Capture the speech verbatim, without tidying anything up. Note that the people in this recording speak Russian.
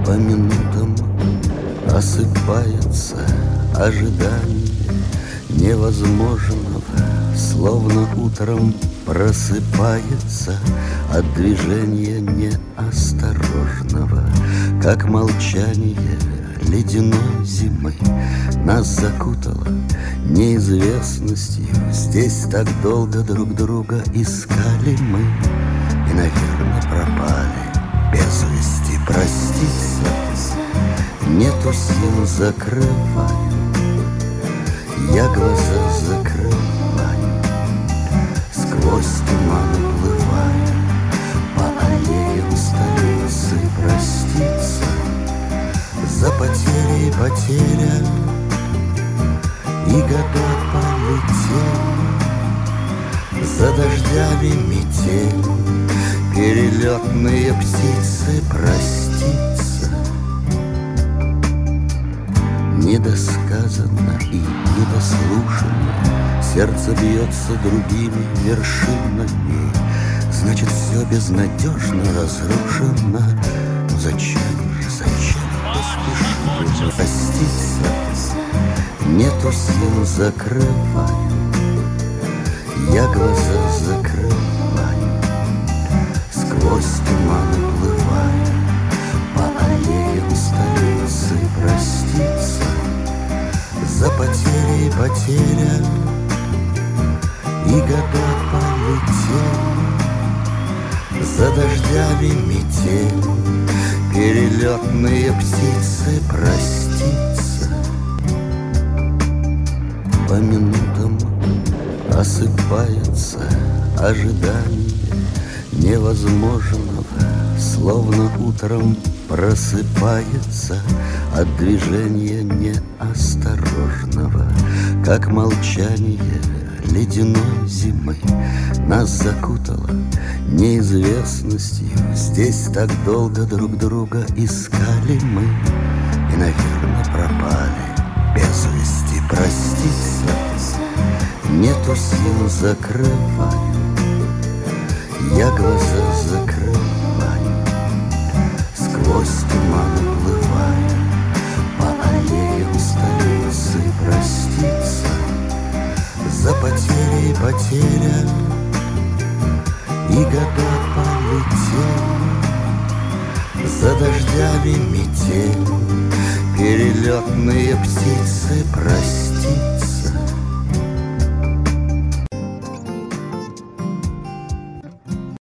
По минутам осыпается ожидание невозможного, словно утром просыпается от движения неосторожного, как молчание ледяной зимы нас закутало неизвестностью. Здесь так долго друг друга искали мы и, наверное, пропали без вести. Проститься нету сил, закрываю, я глаза закрываю, сквозь туман уплываю по аллеям столицы. Проститься за потери и потеря, и года полетели, за дождями метель, перелетные птицы. Проститься недосказанно и недослушанно, сердце бьется другими вершинами. Значит, все безнадежно разрушено. Но зачем же, зачем поспешили? Проститься нету сил, закрываю, я глаза закрываю, сквозь туман уплываю по аллеям столицы. Проститься за потери и потеря, и года полетели, за дождями метель, перелетные птицы. Проститься по минутам осыпается ожидание невозможного, словно утром просыпается от движения неосторожного, как молчание ледяной зимы нас закутало неизвестностью. Здесь так долго друг друга искали мы и, наверное, пропали без вести. Проститься нету сил, закрываю, я глаза закрываю, сквозь туман уплываю по аллеям столицы. Проститься за потери и потеря, и года полетели, за дождями метель, перелетные птицы. Проститься